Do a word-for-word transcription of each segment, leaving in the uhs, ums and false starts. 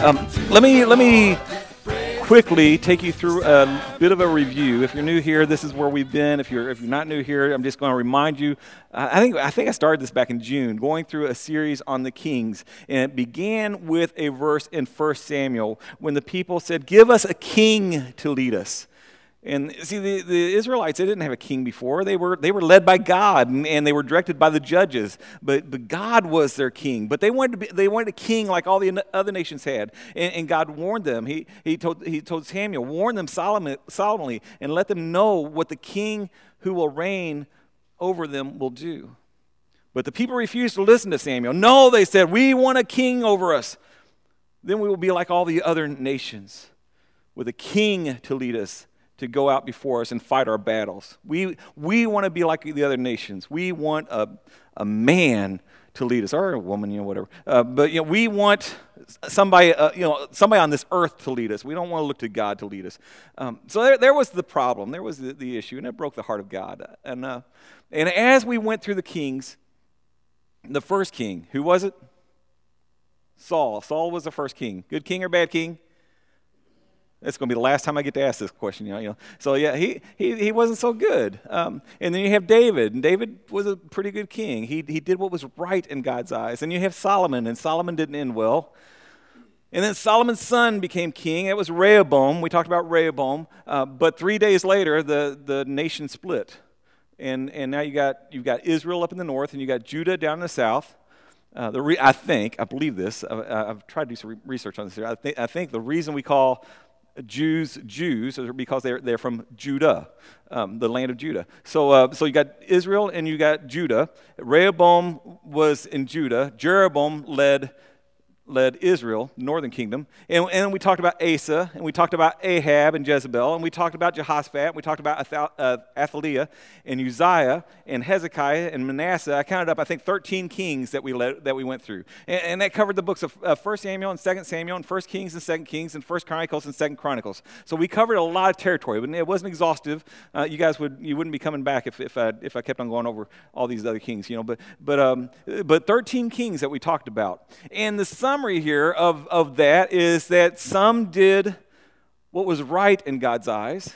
Um, let me let me quickly take you through a bit of a review. If you're new here, this is where we've been. If you're if you're not new here, I'm just going to remind you. Uh, I think I think I started this back in June, going through a series on the kings, and it began with a verse in First Samuel when the people said, "Give us a king to lead us." And see, the, the Israelites, they didn't have a king before. They were they were led by God, and, and they were directed by the judges. But but God was their king. But they wanted to be, they wanted a king like all the other nations had. And, and God warned them. He he told he told Samuel, warn them solemnly, solemnly, and let them know what the king who will reign over them will do. But the people refused to listen to Samuel. No, they said, we want a king over us. Then we will be like all the other nations, with a king to lead us, to go out before us and fight our battles. We we want to be like the other nations. We want a a man to lead us, or a woman, you know, whatever. Uh, but you know, we want somebody, uh, you know, somebody on this earth to lead us. We don't want to look to God to lead us. Um, so there, there was the problem. There was the, the issue, and it broke the heart of God. And uh, and as we went through the kings, the first king, who was it? Saul. Saul was the first king. Good king or bad king? It's going to be the last time I get to ask this question, you know. You know. So yeah, he he he wasn't so good. Um, and then you have David, and David was a pretty good king. He he did what was right in God's eyes. And you have Solomon, and Solomon didn't end well. And then Solomon's son became king. It was Rehoboam. We talked about Rehoboam. Uh, but three days later, the the nation split, and and now you got you've got Israel up in the north, and you got Judah down in the south. Uh, the re- I think I believe this. I, I've tried to do some re- research on this here. I think I think the reason we call Jews, Jews, because they're they're from Judah, um, the land of Judah. So, uh, so you got Israel and you got Judah. Rehoboam was in Judah. Jeroboam led led Israel, northern kingdom. And, and we talked about Asa, and we talked about Ahab and Jezebel, and we talked about Jehoshaphat, and we talked about Athal- uh, Athaliah and Uzziah and Hezekiah and Manasseh. I counted up, I think, thirteen kings that we led, that we went through. And, and that covered the books of uh, First Samuel and Second Samuel and First Kings and Second Kings and First Chronicles and Second Chronicles. So we covered a lot of territory, but it wasn't exhaustive. Uh, you guys would you wouldn't be coming back if if I, if I kept on going over all these other kings, you know. But but um but thirteen kings that we talked about. And the summary here of, of that is that some did what was right in God's eyes.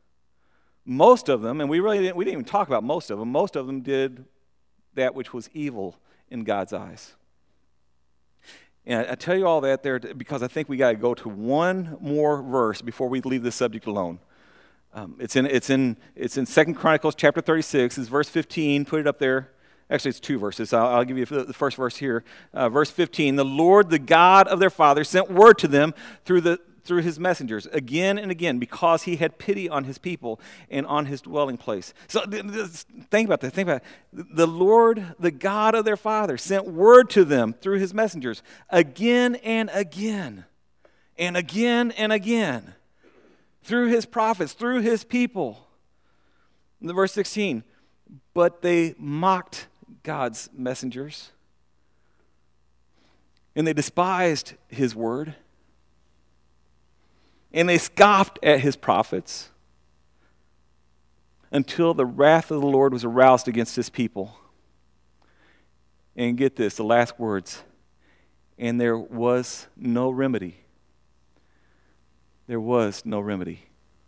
Most of them, and we really didn't, we didn't even talk about most of them, most of them did that which was evil in God's eyes. And I, I tell you all that there because I think we got to go to one more verse before we leave this subject alone. Um, it's in it's in it's in Second Chronicles chapter thirty-six. It's verse fifteen. Put it up there. Actually, it's two verses. I'll, I'll give you the first verse here. Uh, verse fifteen, the Lord, the God of their fathers, sent word to them through the through his messengers again and again because he had pity on his people and on his dwelling place. So think about that. Think about it. The Lord, the God of their fathers, sent word to them through his messengers again and again and again and again through his prophets, through his people. In the verse sixteen, but they mocked God's messengers, and they despised his word, and they scoffed at his prophets until the wrath of the Lord was aroused against his people. And get this, the last words, and there was no remedy. There was no remedy.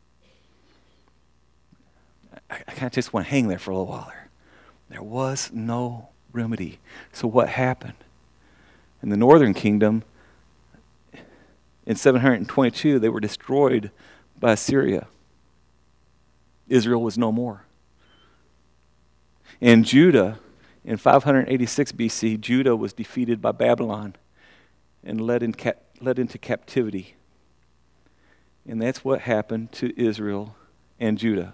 I, I kind of just want to hang there for a little while there. There was no remedy. So what happened? In the northern kingdom, in seven hundred twenty-two, they were destroyed by Assyria. Israel was no more. In Judah, in five hundred eighty-six B C, Judah was defeated by Babylon and led, in cap- led into captivity. And that's what happened to Israel and Judah.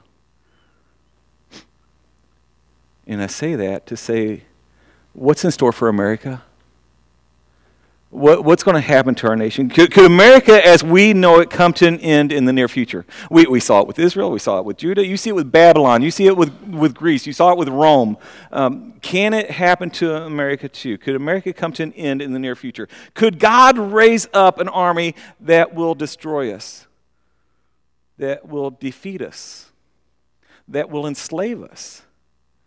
And I say that to say, what's in store for America? What, what's going to happen to our nation? Could, could America, as we know it, come to an end in the near future? We, we saw it with Israel. We saw it with Judah. You see it with Babylon. You see it with, with Greece. You saw it with Rome. Um, can it happen to America too? Could America come to an end in the near future? Could God raise up an army that will destroy us, that will defeat us, that will enslave us?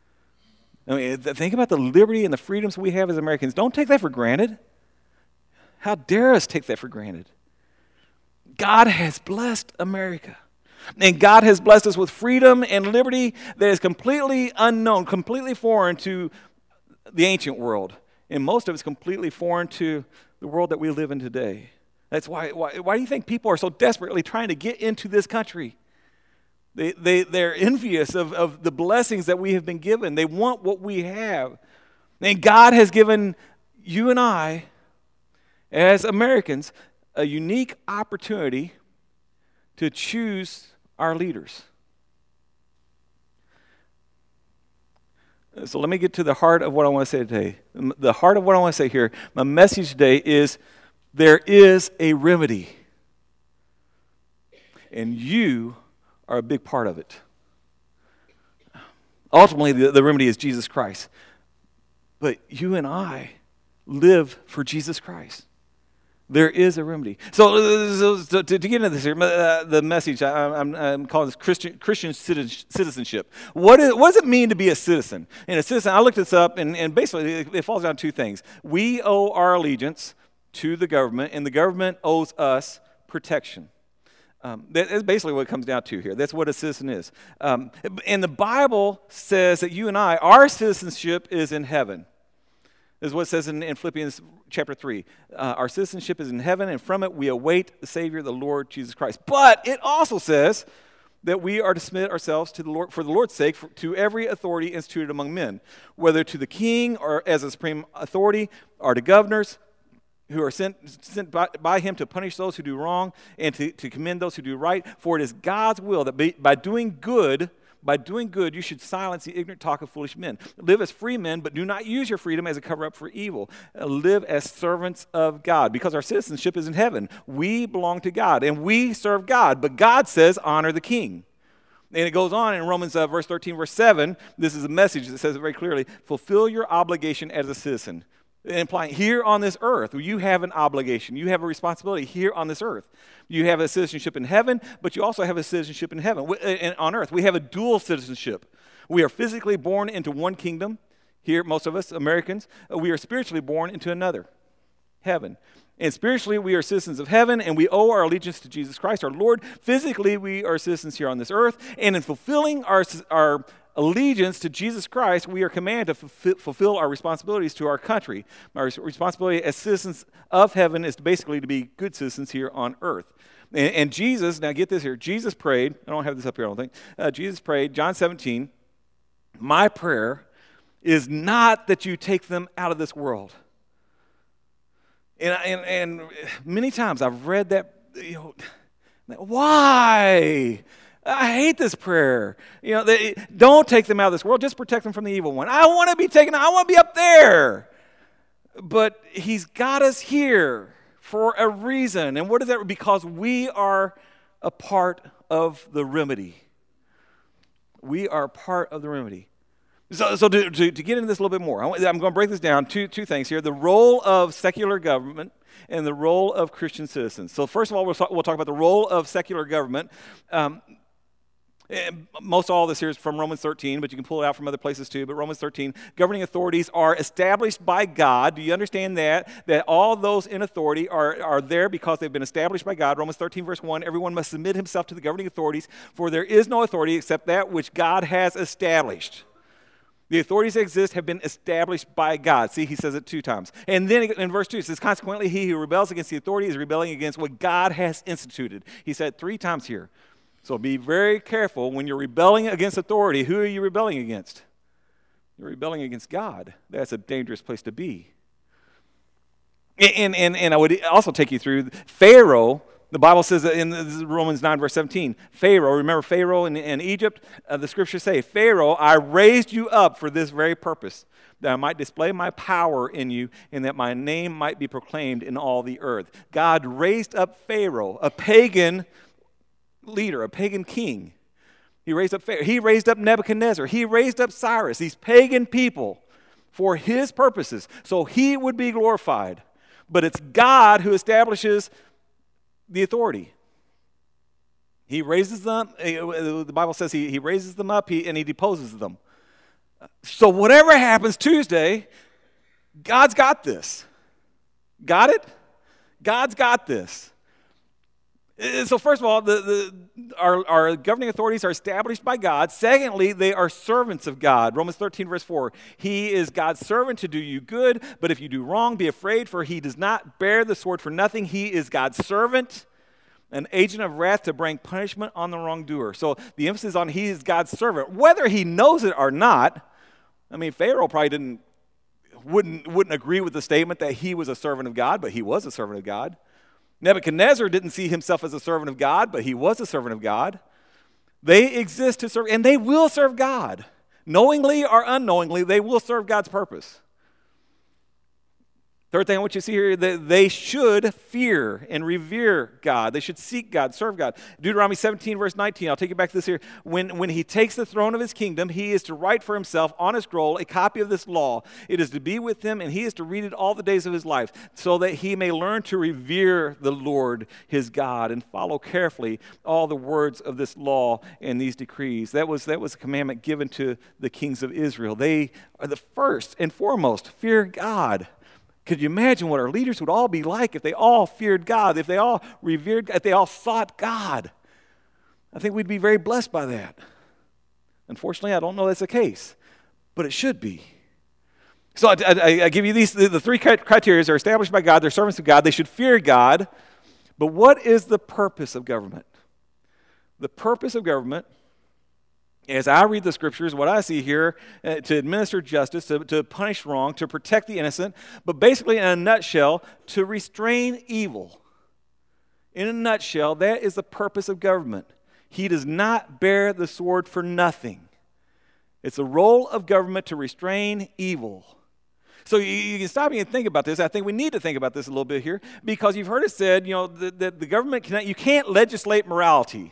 I mean, think about the liberty and the freedoms we have as Americans. Don't take that for granted. How dare us take that for granted? God has blessed America. And God has blessed us with freedom and liberty that is completely unknown, completely foreign to the ancient world. And most of it's completely foreign to the world that we live in today. That's why, why, why do you think people are so desperately trying to get into this country? They, they, they're envious of, of the blessings that we have been given. They want what we have. And God has given you and I, as Americans, a unique opportunity to choose our leaders. So let me get to the heart of what I want to say today. The heart of what I want to say here, my message today is there is a remedy. And you are a big part of it. Ultimately, the, the remedy is Jesus Christ. But you and I live for Jesus Christ. There is a remedy. So, so, so to, to get into this here, uh, the message, I, I'm, I'm calling this Christian, Christian citizenship. What, is, what does it mean to be a citizen? And a citizen, I looked this up, and, and basically it, it falls down to two things. We owe our allegiance to the government, and the government owes us protection. Um, that is basically what it comes down to here. That's what a citizen is. Um, and the Bible says that you and I, our citizenship is in heaven. This is what it says in, in Philippians chapter three. Uh, our citizenship is in heaven, and from it we await the Savior, the Lord Jesus Christ. But it also says that we are to submit ourselves to the Lord, for the Lord's sake, for, to every authority instituted among men, whether to the king or as a supreme authority, or to governors who are sent, sent by, by him to punish those who do wrong and to, to commend those who do right. For it is God's will that by, by doing good, By doing good, you should silence the ignorant talk of foolish men. Live as free men, but do not use your freedom as a cover-up for evil. Uh, live as servants of God, because our citizenship is in heaven. We belong to God, and we serve God. But God says, honor the king. And it goes on in Romans uh, verse thirteen, verse seven. This is a message that says it very clearly. Fulfill your obligation as a citizen. Implying here on this earth, you have an obligation. You have a responsibility here on this earth. You have a citizenship in heaven, but you also have a citizenship in heaven. On earth, we have a dual citizenship. We are physically born into one kingdom. Here, most of us, Americans, we are spiritually born into another, heaven. And spiritually, we are citizens of heaven, and we owe our allegiance to Jesus Christ, our Lord. Physically, we are citizens here on this earth. And in fulfilling our, our allegiance to Jesus Christ, we are commanded to f- fulfill our responsibilities to our country. Our responsibility as citizens of heaven is basically to be good citizens here on earth. And, and Jesus, now get this here, Jesus prayed, I don't have this up here, I don't think. Uh, Jesus prayed, John seventeen, my prayer is not that you take them out of this world. And, and, and many times I've read that, you know, why? I hate this prayer. You know, they, don't take them out of this world. Just protect them from the evil one. I want to be taken. I want to be up there. But he's got us here for a reason. And what is that? Because we are a part of the remedy. We are part of the remedy. So, so to, to, to get into this a little bit more, I'm going to break this down. Two, two things here. The role of secular government and the role of Christian citizens. So first of all, we'll talk, we'll talk about the role of secular government. Um, Most all this here is from Romans thirteen, but you can pull it out from other places too. But Romans thirteen, governing authorities are established by God. Do you understand that? That all those in authority are, are there because they've been established by God. Romans thirteen, verse one, everyone must submit himself to the governing authorities, for there is no authority except that which God has established. The authorities that exist have been established by God. See, he says it two times. And then in verse two, it says, consequently, he who rebels against the authority is rebelling against what God has instituted. He said three times here. So be very careful when you're rebelling against authority. Who are you rebelling against? You're rebelling against God. That's a dangerous place to be. And, and, and I would also take you through Pharaoh. The Bible says in Romans nine, verse seventeen, Pharaoh, remember Pharaoh in, in Egypt? Uh, the scriptures say, Pharaoh, I raised you up for this very purpose, that I might display my power in you and that my name might be proclaimed in all the earth. God raised up Pharaoh, a pagan leader, a pagan king. He raised up Pharaoh. He raised up Nebuchadnezzar. He raised up Cyrus, these pagan people, for his purposes, so he would be glorified. But it's God who establishes the authority. He raises them, the Bible says he, he raises them up he, and he deposes them. So whatever happens Tuesday, God's got this. Got it? God's got this. So first of all, the, the, our, our governing authorities are established by God. Secondly, they are servants of God. Romans thirteen, verse four. He is God's servant to do you good, but if you do wrong, be afraid, for he does not bear the sword for nothing. He is God's servant, an agent of wrath to bring punishment on the wrongdoer. So the emphasis on he is God's servant. Whether he knows it or not, I mean, Pharaoh probably didn't, wouldn't, wouldn't agree with the statement that he was a servant of God, but he was a servant of God. Nebuchadnezzar didn't see himself as a servant of God, but he was a servant of God. They exist to serve, and they will serve God. Knowingly or unknowingly, they will serve God's purpose. Third thing I want you to see here, that they should fear and revere God. They should seek God, serve God. Deuteronomy seventeen, verse nineteen, I'll take you back to this here. When, when he takes the throne of his kingdom, he is to write for himself on a scroll a copy of this law. It is to be with him, and he is to read it all the days of his life, so that he may learn to revere the Lord his God and follow carefully all the words of this law and these decrees. That was, that was a commandment given to the kings of Israel. They are the first and foremost, fear God. Could you imagine what our leaders would all be like if they all feared God, if they all revered, if they all sought God? I think we'd be very blessed by that. Unfortunately, I don't know that's the case, but it should be. So I, I, I give you these, the, the three criteria are established by God, they're servants of God, they should fear God. But what is the purpose of government? The purpose of government, as I read the scriptures, what I see here, uh, to administer justice, to, to punish wrong, to protect the innocent, but basically in a nutshell, to restrain evil. In a nutshell, that is the purpose of government. He does not bear the sword for nothing. It's the role of government to restrain evil. So you, you can stop and think about this. I think we need to think about this a little bit here, because you've heard it said, you know, that the, the government cannot, you can't legislate morality.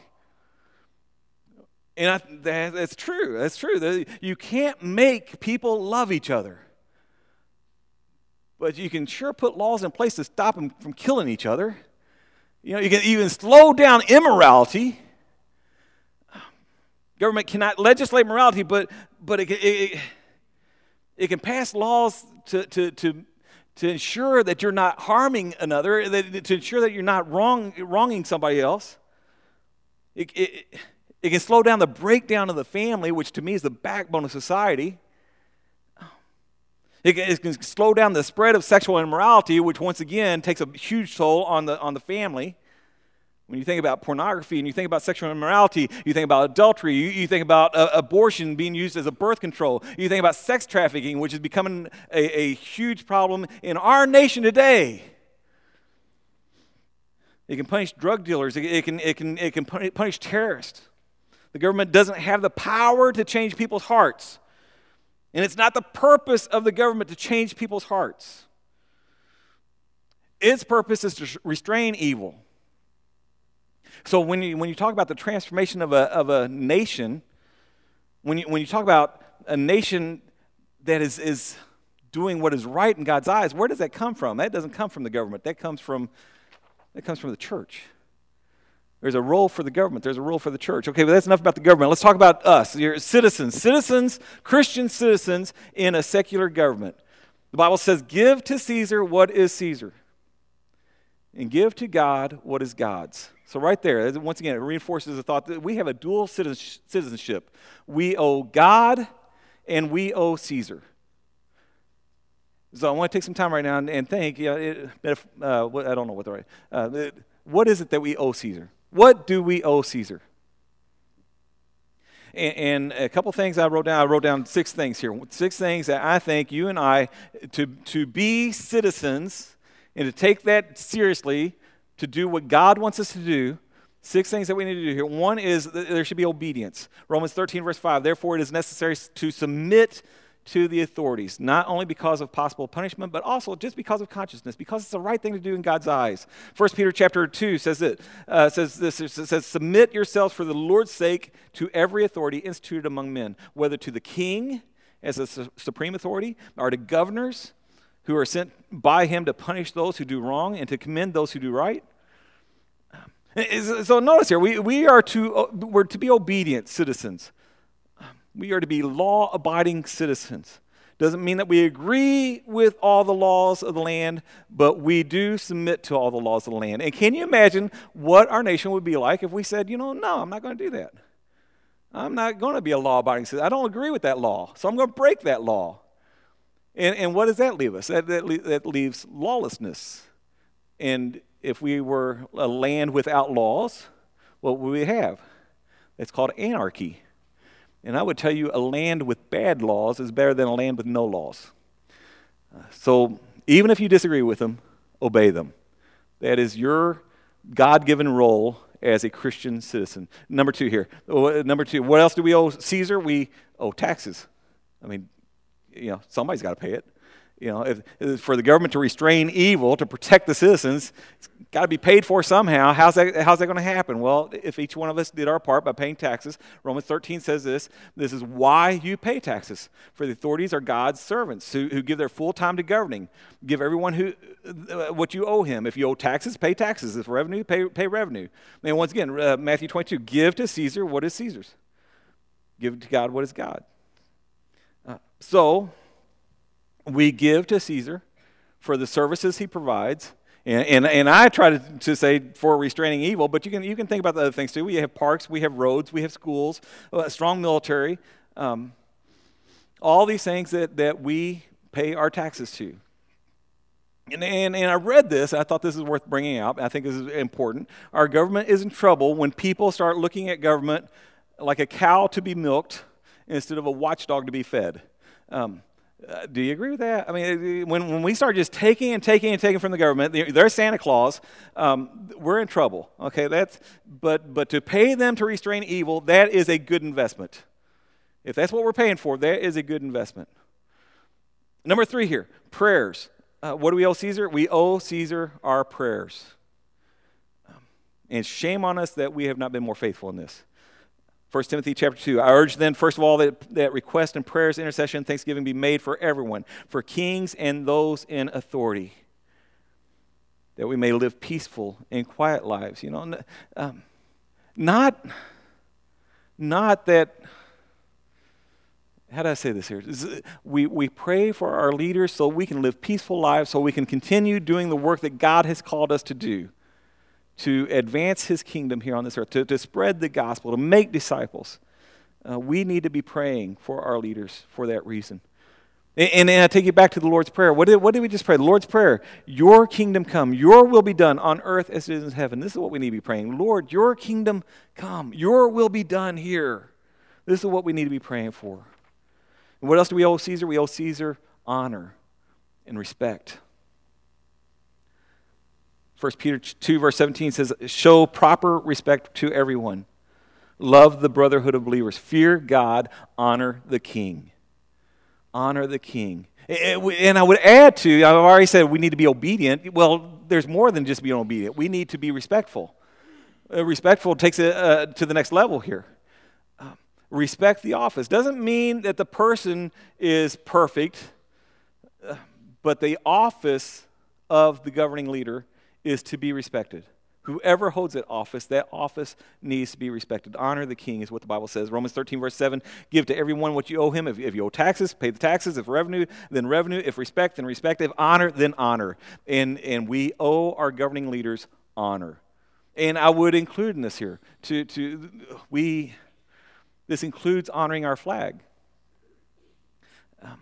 And I, that, that's true. That's true. You can't make people love each other. But you can sure put laws in place to stop them from killing each other. You know, you can even slow down immorality. Government cannot legislate morality, but but it, it, it can pass laws to, to, to, to ensure that you're not harming another, that, to ensure that you're not wrong, wronging somebody else. It, it, It can slow down the breakdown of the family, which to me is the backbone of society. It can, it can slow down the spread of sexual immorality, which once again takes a huge toll on the, on the family. When you think about pornography and you think about sexual immorality, you think about adultery, you, you think about uh, abortion being used as a birth control, you think about sex trafficking, which is becoming a, a huge problem in our nation today. It can punish drug dealers. It, it can, it can, it can punish terrorists. The government doesn't have the power to change people's hearts. And it's not the purpose of the government to change people's hearts. Its purpose is to restrain evil. So when you, when you talk about the transformation of a, of a nation, when you, when you talk about a nation that is, is doing what is right in God's eyes, where does that come from? That doesn't come from the government. That comes from, that comes from the church. There's a role for the government. There's a role for the church. Okay, but that's enough about the government. Let's talk about us. You're citizens. Citizens, Christian citizens in a secular government. The Bible says, give to Caesar what is Caesar, and give to God what is God's. So right there, once again, it reinforces the thought that we have a dual citizenship. We owe God and we owe Caesar. So I want to take some time right now and, and think, you know, it, uh, I don't know what the right, uh, it, what is it that we owe Caesar? What do we owe Caesar? And, and a couple things I wrote down. I wrote down six things here. Six things that I think you and I, to, to be citizens and to take that seriously, to do what God wants us to do, six things that we need to do here. One is that there should be obedience. Romans thirteen, verse five, therefore it is necessary to submit to the authorities, not only because of possible punishment, but also just because of consciousness, because it's the right thing to do in God's eyes. First Peter chapter two says it, uh, says this, it says, submit yourselves for the Lord's sake to every authority instituted among men, whether to the king as a su- supreme authority, or to governors who are sent by him to punish those who do wrong and to commend those who do right. So notice here, we, we are to, we're to be obedient citizens. We are to be law-abiding citizens. Doesn't mean that we agree with all the laws of the land, but we do submit to all the laws of the land. And can you imagine what our nation would be like if we said, you know, no, I'm not going to do that. I'm not going to be a law-abiding citizen. I don't agree with that law, so I'm going to break that law. And, and what does that leave us? That, that, that leaves lawlessness. And if we were a land without laws, what would we have? It's called anarchy. And I would tell you a land with bad laws is better than a land with no laws. Uh, so even if you disagree with them, obey them. That is your God-given role as a Christian citizen. Number two here. Number two, what else do we owe Caesar? We owe taxes. I mean, you know, somebody's got to pay it. You know, if, if for the government to restrain evil, to protect the citizens, it's got to be paid for somehow. How's that, how's that going to happen? Well, if each one of us did our part by paying taxes, Romans thirteen says this, this is why you pay taxes. For the authorities are God's servants who, who give their full time to governing. Give everyone who uh, what you owe him. If you owe taxes, pay taxes. If revenue, pay, pay revenue. And once again, uh, Matthew twenty-two, give to Caesar what is Caesar's. Give to God what is God. Uh, so, we give to Caesar for the services he provides. And, and, and I try to, to say for restraining evil, but you can, you can think about the other things too. We have parks, we have roads, we have schools, a strong military, um, all these things that, that we pay our taxes to. And, and, and I read this, and I thought this is worth bringing out. I think this is important. Our government is in trouble when people start looking at government like a cow to be milked instead of a watchdog to be fed. Um, Uh, do you agree with that? I mean, when, when we start just taking and taking and taking from the government, they're Santa Claus, um, we're in trouble, okay? That's, but, but to pay them to restrain evil, that is a good investment. If that's what we're paying for, that is a good investment. Number three here, prayers. Uh, what do we owe Caesar? We owe Caesar our prayers. Um, and shame on us that we have not been more faithful in this. First Timothy chapter two, I urge then, first of all, that, that request and prayers, intercession, and thanksgiving be made for everyone, for kings and those in authority, that we may live peaceful and quiet lives. You know, um, not, not that, how do I say this here? We, we pray for our leaders so we can live peaceful lives, so we can continue doing the work that God has called us to do, to advance his kingdom here on this earth, to, to spread the gospel, to make disciples. Uh, we need to be praying for our leaders for that reason. And, and, and I take you back to the Lord's Prayer. What did, what did we just pray? The Lord's Prayer, your kingdom come, your will be done on earth as it is in heaven. This is what we need to be praying. Lord, your kingdom come, your will be done here. This is what we need to be praying for. And what else do we owe Caesar? We owe Caesar honor and respect. First Peter two, verse seventeen says, show proper respect to everyone. Love the brotherhood of believers. Fear God. Honor the king. Honor the king. And I would add to, I've already said we need to be obedient. Well, there's more than just being obedient. We need to be respectful. Uh, respectful takes it uh, to the next level here. Uh, respect the office. Doesn't mean that the person is perfect, uh, but the office of the governing leader is to be respected. Whoever holds that office, that office needs to be respected. Honor the king is what the Bible says. Romans thirteen, verse seven, give to everyone what you owe him. If, if you owe taxes, pay the taxes. If revenue, then revenue. If respect, then respect. If honor, then honor. And, and we owe our governing leaders honor. And I would include in this here, to, to we, this includes honoring our flag. Um,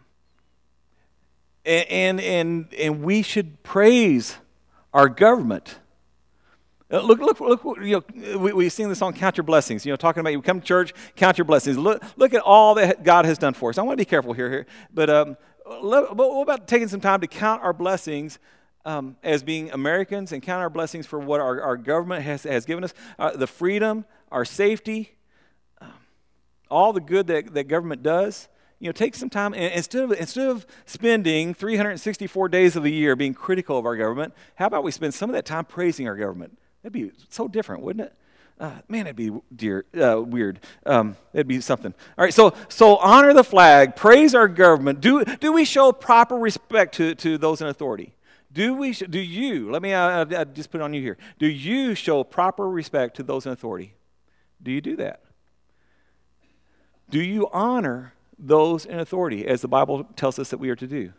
and, and, and we should praise our government. Uh, look, look, look! You know, we, we sing the song "Count Your Blessings." You know, talking about you come to church, count your blessings. Look, look at all that God has done for us. I want to be careful here, here. But um, what about taking some time to count our blessings um, as being Americans, and count our blessings for what our, our government has has given us, uh, the freedom, our safety, um, all the good that that government does. You know, take some time, and instead of, instead of spending three hundred sixty-four days of the year being critical of our government, how about we spend some of that time praising our government? That'd be so different, wouldn't it? Uh, man, that'd be dear, uh, weird. Um, that'd be something. All right, so so honor the flag, praise our government. Do do we show proper respect to, to those in authority? Do we? Do you? Let me uh, uh, just put it on you here. Do you show proper respect to those in authority? Do you do that? Do you honor those in authority, as the Bible tells us that we are to do?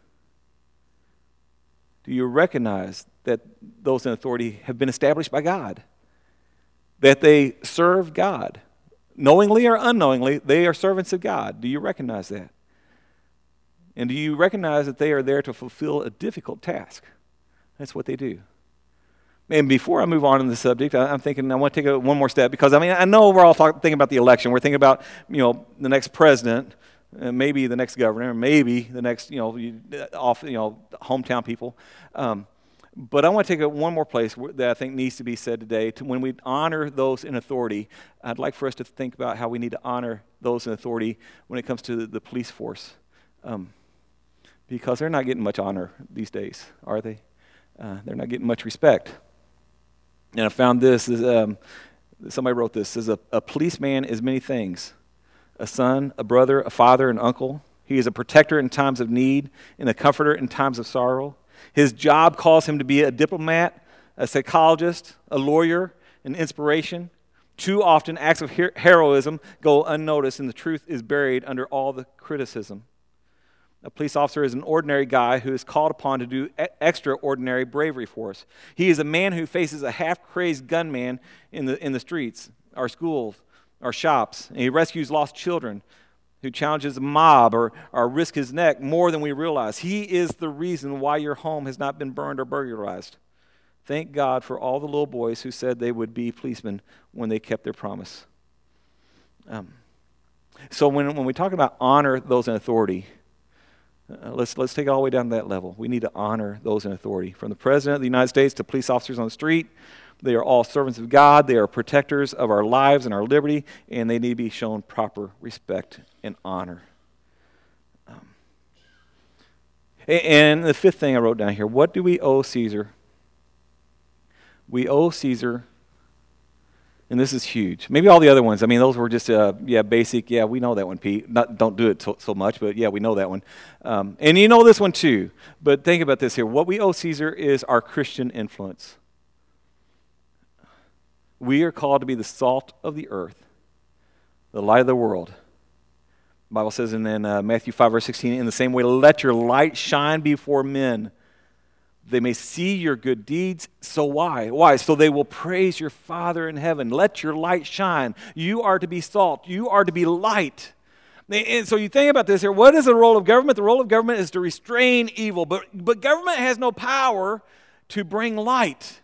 Do you recognize that those in authority have been established by God? That they serve God? Knowingly or unknowingly, they are servants of God. Do you recognize that? And do you recognize that they are there to fulfill a difficult task? That's what they do. And before I move on in the subject, I'm thinking I want to take a, one more step, because I mean I know we're all talk, thinking about the election. We're thinking about, you know, the next president, uh, maybe the next governor, maybe the next, you know, you, off, you know, hometown people. Um, but I want to take it one more place that I think needs to be said today. To when we honor those in authority, I'd like for us to think about how we need to honor those in authority when it comes to the, the police force, um, because they're not getting much honor these days, are they? Uh, they're not getting much respect. And I found this, is, um, somebody wrote this, says a, a policeman is many things: a son, a brother, a father, an uncle. He is a protector in times of need and a comforter in times of sorrow. His job calls him to be a diplomat, a psychologist, a lawyer, an inspiration. Too often, acts of her- heroism go unnoticed, and the truth is buried under all the criticism. A police officer is an ordinary guy who is called upon to do e- extraordinary bravery for us. He is a man who faces a half-crazed gunman in the in the streets, our schools, our shops, and he rescues lost children, who challenges a mob or, or risk his neck more than we realize. He is the reason why your home has not been burned or burglarized. Thank God for all the little boys who said they would be policemen when they kept their promise. Um, so when, when we talk about honor those in authority, uh, let's, let's take it all the way down to that level. We need to honor those in authority. From the President of the United States to police officers on the street, they are all servants of God. They are protectors of our lives and our liberty, and they need to be shown proper respect and honor. Um, and the fifth thing I wrote down here, what do we owe Caesar? We owe Caesar, and this is huge. Maybe all the other ones, I mean, those were just, uh, yeah, basic. Yeah, we know that one, Pete. Not, don't do it so, so much, but yeah, we know that one. Um, and you know this one too. But think about this here. What we owe Caesar is our Christian influence. We are called to be the salt of the earth, the light of the world. The Bible says in, in uh, Matthew five, verse sixteen, in the same way, let your light shine before men. They may see your good deeds. So why? Why? So they will praise your Father in heaven. Let your light shine. You are to be salt. You are to be light. And so you think about this here. What is the role of government? The role of government is to restrain evil. But, but government has no power to bring light.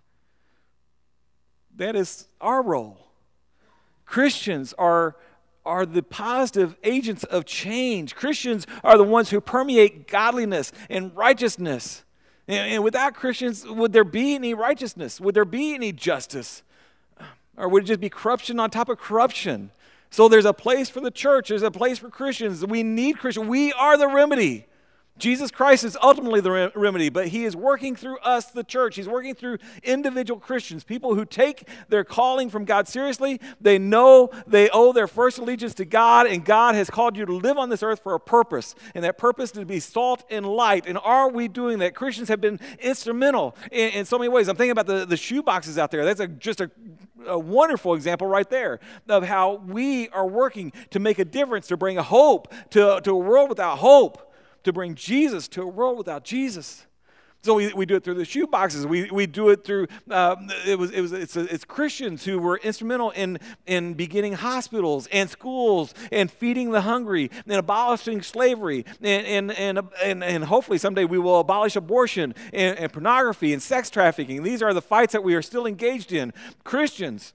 That is our role. Christians are, are the positive agents of change. Christians are the ones who permeate godliness and righteousness. And, and without Christians, would there be any righteousness? Would there be any justice? Or would it just be corruption on top of corruption? So there's a place for the church. There's a place for Christians. We need Christians. We are the remedy. Jesus Christ is ultimately the remedy, but he is working through us, the church. He's working through individual Christians, people who take their calling from God seriously. They know they owe their first allegiance to God, and God has called you to live on this earth for a purpose, and that purpose is to be salt and light. And are we doing that? Christians have been instrumental in, in so many ways. I'm thinking about the, the shoe boxes out there. That's a, just a, a wonderful example right there of how we are working to make a difference, to bring hope to, to a world without hope, to bring Jesus to a world without Jesus. So we, we do it through the shoe boxes. We we do it through uh, it was it was it's, it's Christians who were instrumental in in beginning hospitals and schools and feeding the hungry and abolishing slavery and and and and, and hopefully someday we will abolish abortion and, and pornography and sex trafficking. These are the fights that we are still engaged in. Christians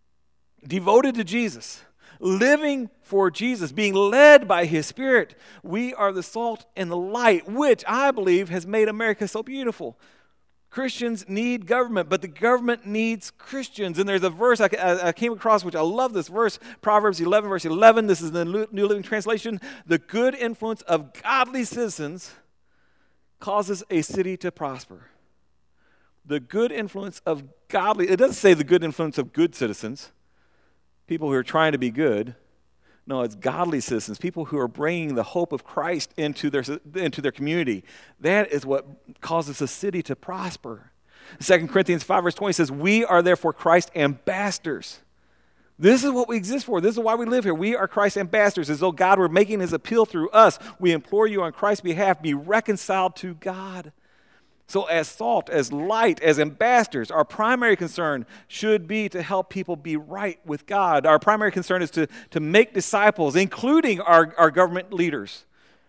devoted to Jesus, living for Jesus, being led by his Spirit. We are the salt and the light, which I believe has made America so beautiful. Christians need government, but the government needs Christians. And there's a verse I, I came across, which I love this verse, Proverbs eleven, verse eleven. This is the New Living Translation. The good influence of godly citizens causes a city to prosper. The good influence of godly, it doesn't say the good influence of good citizens, people who are trying to be good. No, it's godly citizens, people who are bringing the hope of Christ into their, into their community. That is what causes a city to prosper. Second Corinthians five, verse twenty says, we are therefore Christ's ambassadors. This is what we exist for. This is why we live here. We are Christ's ambassadors. As though God were making his appeal through us, we implore you on Christ's behalf, be reconciled to God. So as salt, as light, as ambassadors, our primary concern should be to help people be right with God. Our primary concern is to, to make disciples, including our, our government leaders.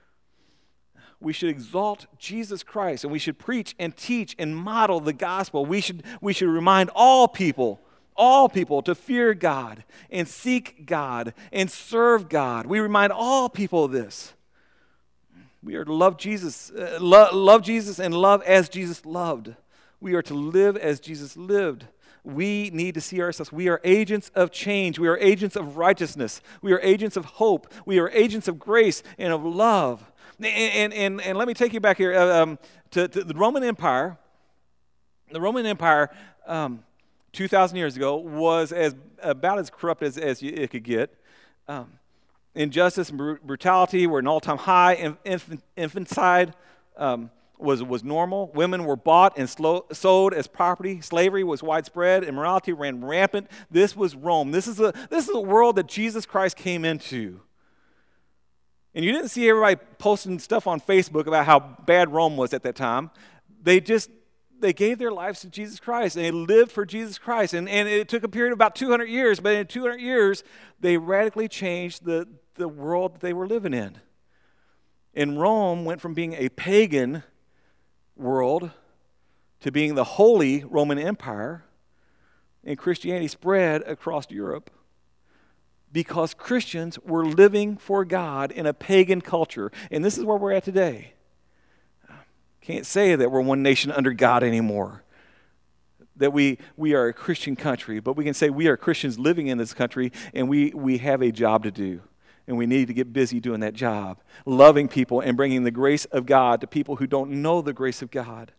We should exalt Jesus Christ, and we should preach and teach and model the gospel. We should, we should remind all people all people to fear God and seek God and serve God. We remind all people of this. We are to love Jesus, uh, lo- love Jesus and love as Jesus loved. We are to live as Jesus lived. We need to see ourselves. We are agents of change. We are agents of righteousness. We are agents of hope. We are agents of grace and of love. And, and, and, and let me take you back here um, to, to the Roman Empire. The Roman Empire... Um, two thousand years ago, was as about as corrupt as, as you, it could get. Um, injustice and br- brutality were an all-time high. Inf- infanticide um, was, was normal. Women were bought and slow, sold as property. Slavery was widespread. Immorality ran rampant. This was Rome. This is a, this is a world that Jesus Christ came into. And you didn't see everybody posting stuff on Facebook about how bad Rome was at that time. They just... They gave their lives to Jesus Christ, and they lived for Jesus Christ. And, and it took a period of about two hundred years, but in two hundred years, they radically changed the, the world that they were living in. And Rome went from being a pagan world to being the holy Roman Empire, and Christianity spread across Europe because Christians were living for God in a pagan culture. And this is where we're at today. Can't say that we're one nation under God anymore, that we, we are a Christian country, but we can say we are Christians living in this country, and we, we have a job to do, and we need to get busy doing that job, loving people and bringing the grace of God to people who don't know the grace of God.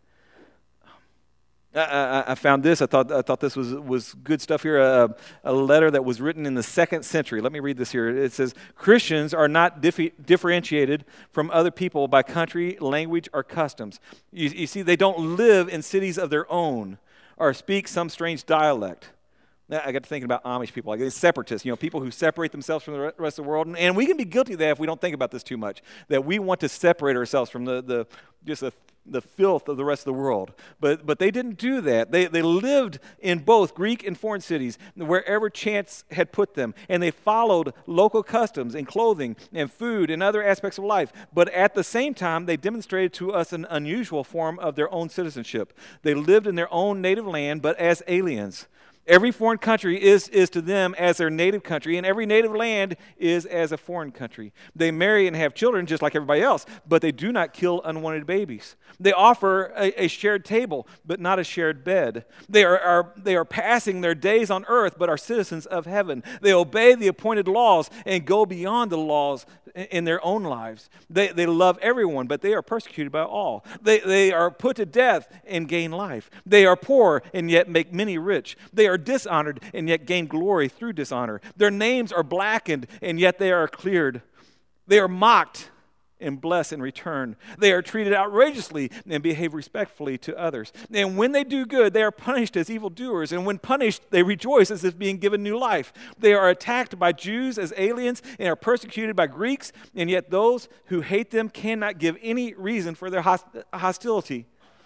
I, I, I found this. I thought I thought this was was good stuff here. A, a letter that was written in the second century. Let me read this here. It says, Christians are not diffi- differentiated from other people by country, language, or customs. You, you see, they don't live in cities of their own or speak some strange dialect. Now, I got to thinking about Amish people, like separatists, you know, people who separate themselves from the rest of the world. And, and we can be guilty of that if we don't think about this too much, that we want to separate ourselves from the, the just the the filth of the rest of the world. But but they didn't do that. They they lived in both Greek and foreign cities, wherever chance had put them. And they followed local customs and clothing and food and other aspects of life. But at the same time, they demonstrated to us an unusual form of their own citizenship. They lived in their own native land, but as aliens. Every foreign country is, is to them as their native country, and every native land is as a foreign country. They marry and have children just like everybody else, but they do not kill unwanted babies. They offer a, a shared table, but not a shared bed. They are, are, they are passing their days on earth, but are citizens of heaven. They obey the appointed laws and go beyond the laws in their own lives. They, they love everyone, but they are persecuted by all. They, they are put to death and gain life. They are poor and yet make many rich. They are dishonored and yet gain glory through dishonor. Their names are blackened and yet they are cleared. They are mocked and blessed in return. They are treated outrageously and behave respectfully to others. And when they do good, they are punished as evildoers. And when punished, they rejoice as if being given new life. They are attacked by Jews as aliens and are persecuted by Greeks, and yet those who hate them cannot give any reason for their host- hostility.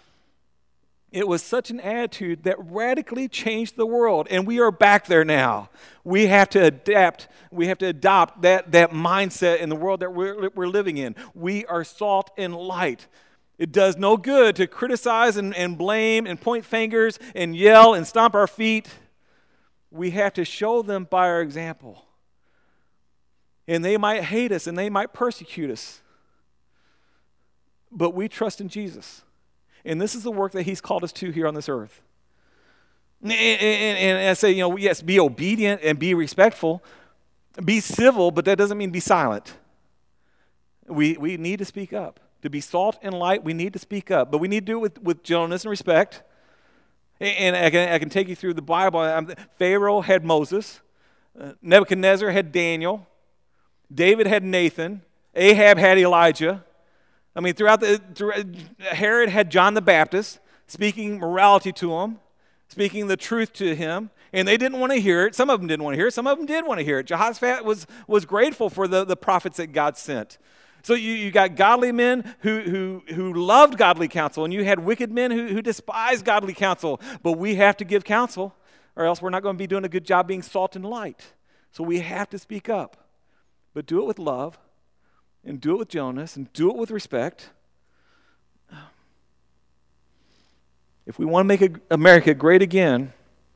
It was such an attitude that radically changed the world, and we are back there now. We have to adapt, we have to adopt that, that mindset in the world that we're, we're living in. We are salt and light. It does no good to criticize and, and blame and point fingers and yell and stomp our feet. We have to show them by our example. And they might hate us and they might persecute us, but we trust in Jesus. And this is the work that he's called us to here on this earth. And, and, and I say, you know, yes, be obedient and be respectful. Be civil, but that doesn't mean be silent. We, we need to speak up. To be salt and light, we need to speak up. But we need to do it with, with gentleness and respect. And I can, I can take you through the Bible. Pharaoh had Moses. Nebuchadnezzar had Daniel. David had Nathan. Ahab had Elijah. I mean, throughout the, throughout, Herod had John the Baptist, speaking morality to him, speaking the truth to him. And they didn't want to hear it. Some of them didn't want to hear it. Some of them did want to hear it. Jehoshaphat was, was grateful for the, the prophets that God sent. So you, you got godly men who, who, who loved godly counsel, and you had wicked men who, who despised godly counsel. But we have to give counsel, or else we're not going to be doing a good job being salt and light. So we have to speak up. But do it with love, and do it with gentleness, and do it with respect. If we want to make America great again,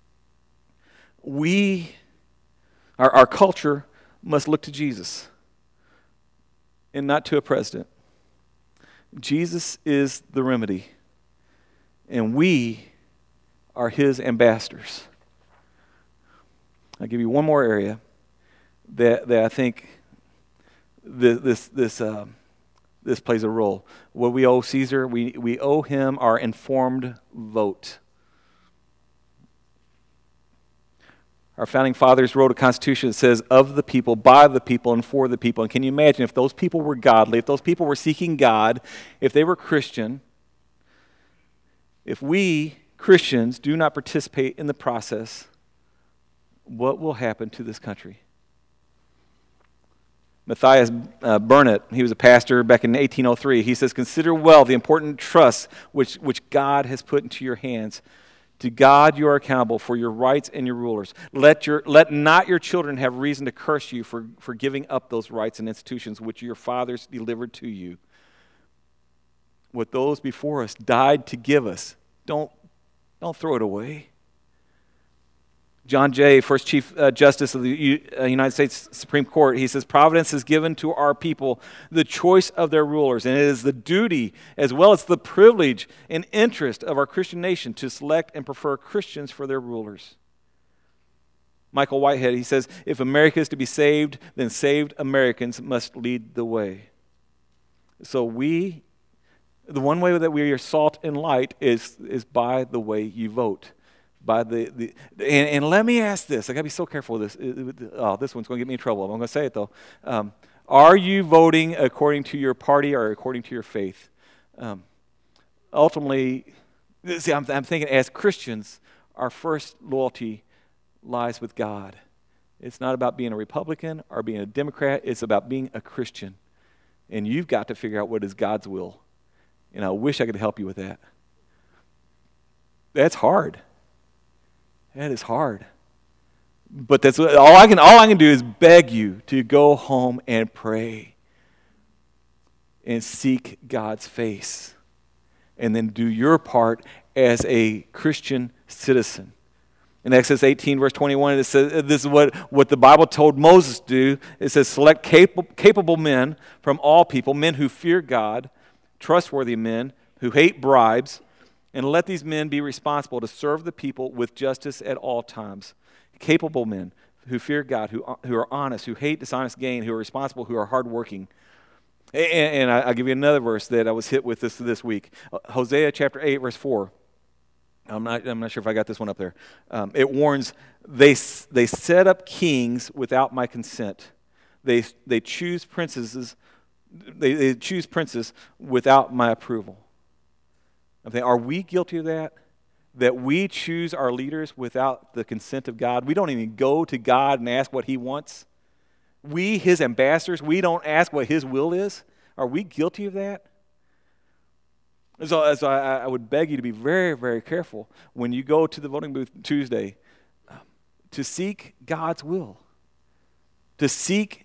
we, our, our culture, must look to Jesus and not to a president. Jesus is the remedy, and we are his ambassadors. I'll give you one more area that, that I think this this this, uh, this plays a role. What we owe Caesar, we, we owe him our informed vote. Our founding fathers wrote a constitution that says, of the people, by the people, and for the people. And can you imagine if those people were godly, if those people were seeking God, if they were Christian, if we, Christians, do not participate in the process, what will happen to this country? Matthias uh, Burnett, he was a pastor back in eighteen oh three. He says, consider well the important trust which, which God has put into your hands. To God you are accountable for your rights and your rulers. Let your let not your children have reason to curse you for, for giving up those rights and institutions which your fathers delivered to you. What those before us died to give us, don't, don't throw it away. John Jay, first Chief uh, Justice of the U- uh, United States Supreme Court, he says, Providence has given to our people the choice of their rulers, and it is the duty as well as the privilege and interest of our Christian nation to select and prefer Christians for their rulers. Michael Whitehead, he says, if America is to be saved, then saved Americans must lead the way. So we, the one way that we are salt and light is, is by the way you vote. By the, the and, and let me ask this. I got to be so careful with this. Oh, this one's going to get me in trouble. I'm going to say it, though. Um, are you voting according to your party or according to your faith? Um, ultimately, see, I'm, I'm thinking as Christians, our first loyalty lies with God. It's not about being a Republican or being a Democrat. It's about being a Christian. And you've got to figure out what is God's will. And I wish I could help you with that. That's hard. That is hard. But that's what, all I can all I can do is beg you to go home and pray and seek God's face. And then do your part as a Christian citizen. In Exodus eighteen, verse twenty-one, it says this is what, what the Bible told Moses to do. It says, select capable, capable men from all people, men who fear God, trustworthy men who hate bribes, and let these men be responsible to serve the people with justice at all times. Capable men who fear God, who, who are honest, who hate dishonest gain, who are responsible, who are hardworking. And, and I'll give you another verse that I was hit with this this week. Hosea chapter eight, verse four. I'm not, I'm not sure if I got this one up there. Um, it warns, they, they set up kings without my consent. They, they choose princesses, they, they choose princes without my approval. I'm thinking, are we guilty of that? That we choose our leaders without the consent of God? We don't even go to God and ask what he wants? We, his ambassadors, we don't ask what his will is? Are we guilty of that? So, so I, I would beg you to be very, very careful when you go to the voting booth Tuesday um, to seek God's will, to seek,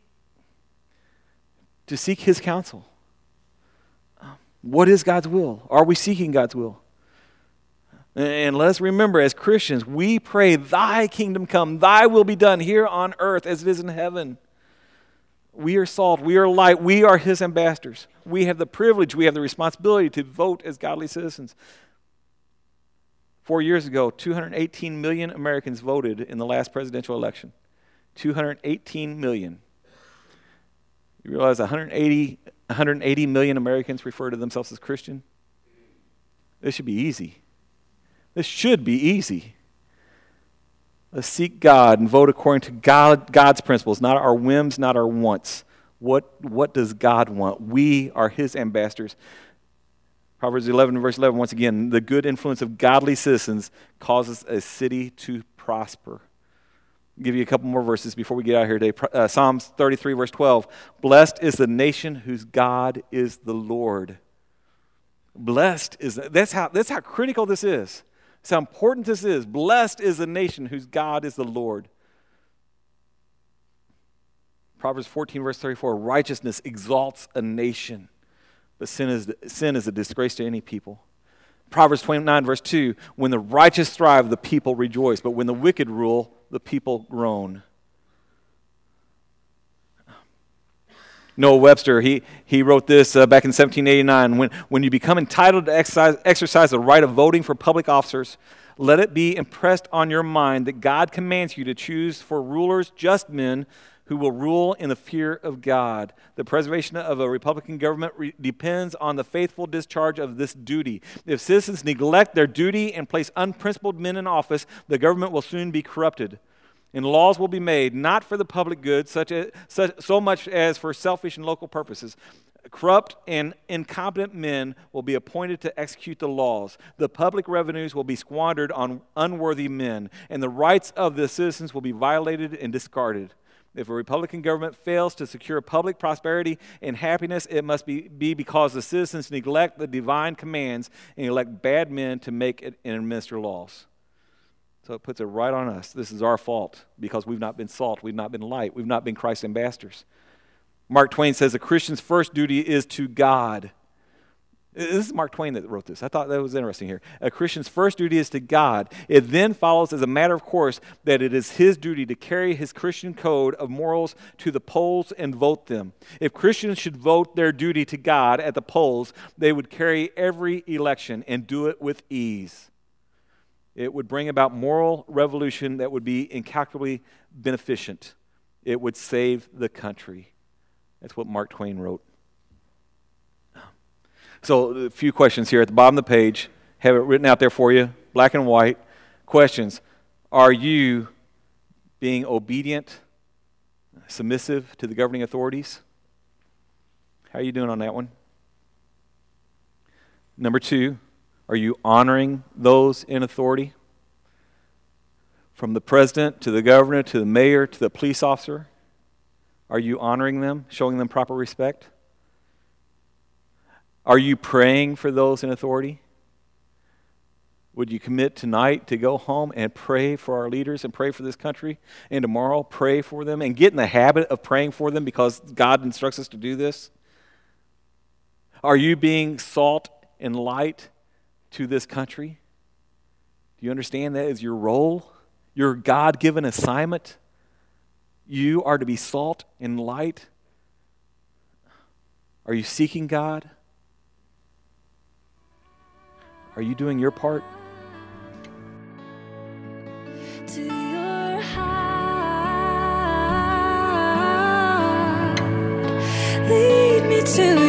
to seek his counsel. What is God's will? Are we seeking God's will? And let's remember, as Christians, we pray, thy kingdom come, thy will be done here on earth as it is in heaven. We are salt, we are light, we are his ambassadors. We have the privilege, we have the responsibility to vote as godly citizens. Four years ago, two hundred eighteen million Americans voted in the last presidential election. two hundred eighteen million. You realize one hundred eighty, one hundred eighty million Americans refer to themselves as Christian? This should be easy. This should be easy. Let's seek God and vote according to God, God's principles, not our whims, not our wants. What, what does God want? We are his ambassadors. Proverbs eleven, verse eleven, once again, the good influence of godly citizens causes a city to prosper. prosper. I'll give you a couple more verses before we get out of here today. Uh, Psalms thirty-three, verse twelve. Blessed is the nation whose God is the Lord. Blessed is, that's how, that's how critical this is. That's how important this is. Blessed is the nation whose God is the Lord. Proverbs fourteen, verse thirty-four, righteousness exalts a nation, but sin is, sin is a disgrace to any people. Proverbs twenty-nine, verse two, when the righteous thrive, the people rejoice, but when the wicked rule, the people groan. Noah Webster, he, he wrote this uh, back in seventeen eighty-nine. When, when you become entitled to exercise, exercise the right of voting for public officers, let it be impressed on your mind that God commands you to choose for rulers just men who will rule in the fear of God. The preservation of a Republican government re- depends on the faithful discharge of this duty. If citizens neglect their duty and place unprincipled men in office, the government will soon be corrupted. And laws will be made not for the public good, such as, such, so much as for selfish and local purposes. Corrupt and incompetent men will be appointed to execute the laws. The public revenues will be squandered on unworthy men, and the rights of the citizens will be violated and discarded. If a Republican government fails to secure public prosperity and happiness, it must be, be because the citizens neglect the divine commands and elect bad men to make it and administer laws. So it puts it right on us. This is our fault because we've not been salt, we've not been light, we've not been Christ's ambassadors. Mark Twain says a Christian's first duty is to God. This is Mark Twain that wrote this. I thought that was interesting here. A Christian's first duty is to God. It then follows as a matter of course that it is his duty to carry his Christian code of morals to the polls and vote them. If Christians should vote their duty to God at the polls, they would carry every election and do it with ease. It would bring about moral revolution that would be incalculably beneficent. It would save the country. That's what Mark Twain wrote. So a few questions here at the bottom of the page. Have it written out there for you, black and white. Questions. Are you being obedient, submissive to the governing authorities? How are you doing on that one? Number two, are you honoring those in authority? From the president to the governor to the mayor to the police officer, are you honoring them, showing them proper respect? Are you praying for those in authority? Would you commit tonight to go home and pray for our leaders and pray for this country? And tomorrow pray for them and get in the habit of praying for them because God instructs us to do this? Are you being salt and light to this country? Do you understand that is your role? Your God-given assignment? You are to be salt and light? Are you seeking God? Are you doing your part? To your heart, lead me to